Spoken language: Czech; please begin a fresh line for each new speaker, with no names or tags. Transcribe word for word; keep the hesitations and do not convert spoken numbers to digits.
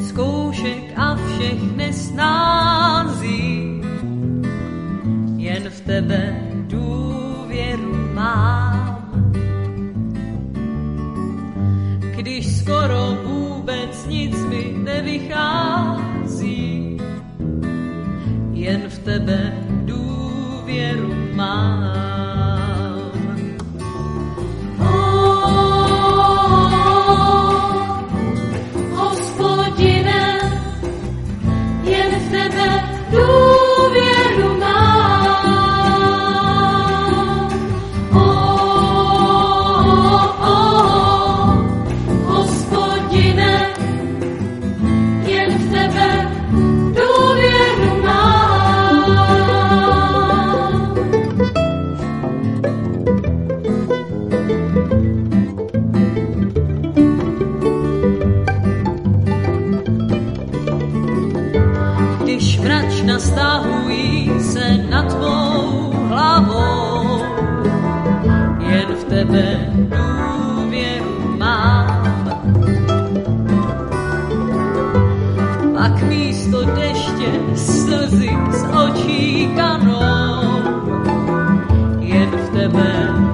zkoušek a všech nesnází. Jen v tebe důvěru mám. Když skoro vůbec nic mi nevychází, jen v tebe důvěru mám. Stahují se nad tvou hlavou, jen v tebe důvěru mám. Pak místo deště slzy z očí kanou, jen v tebe